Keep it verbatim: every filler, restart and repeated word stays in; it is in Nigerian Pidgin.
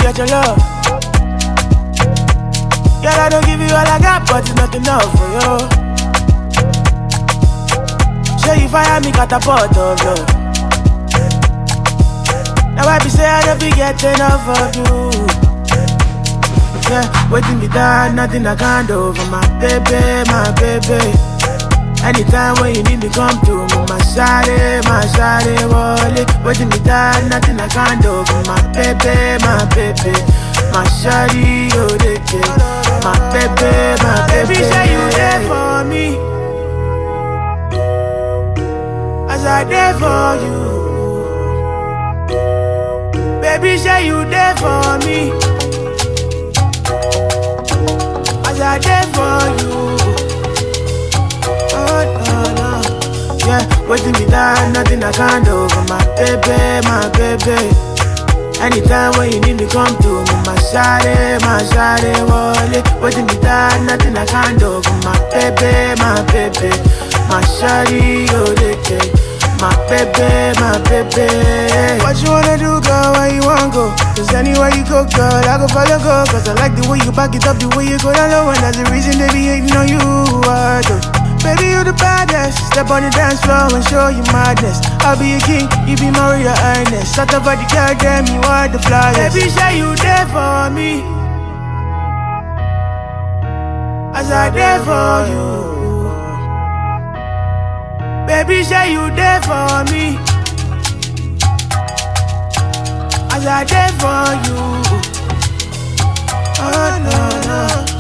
get your love. Girl, I don't give you all I got, but it's not enough for you. Sure you fire me, catapult of you. Now I be say I don't be get enough of you. Yeah, waiting me down, nothing I can't do for my baby, my baby. Anytime when you need me, come to me, my shawty, my shawty, wallet. Waiting me down, nothing I can't do for my baby, my baby. My shawty, oh, they care. My baby, my baby. Baby, say you there for me, as I there for you. Baby, say you there for me, as I there for you. Oh, no, no. Yeah, waiting me down, nothing I can't do for my baby, my baby. Anytime when you need me, come to me, my shawty, my shawty, wallet. Waiting me down, nothing I can't do for my baby, my baby. My shawty, oh, they care. My baby, my baby. What you wanna do, girl, where you wanna go? Cause anywhere you go, girl, I go follow, go. Cause I like the way you back it up, the way you go down low. And that's the reason they be hating on you, I do. Baby, you the baddest. Step on the dance floor and show you madness. I'll be a king, you be my Royal Highness. Shut up at the girl, damn, you are the flyest. Baby, say you there for me, as I there for you. Baby, say you there for me, as I there for you. Oh, no, no.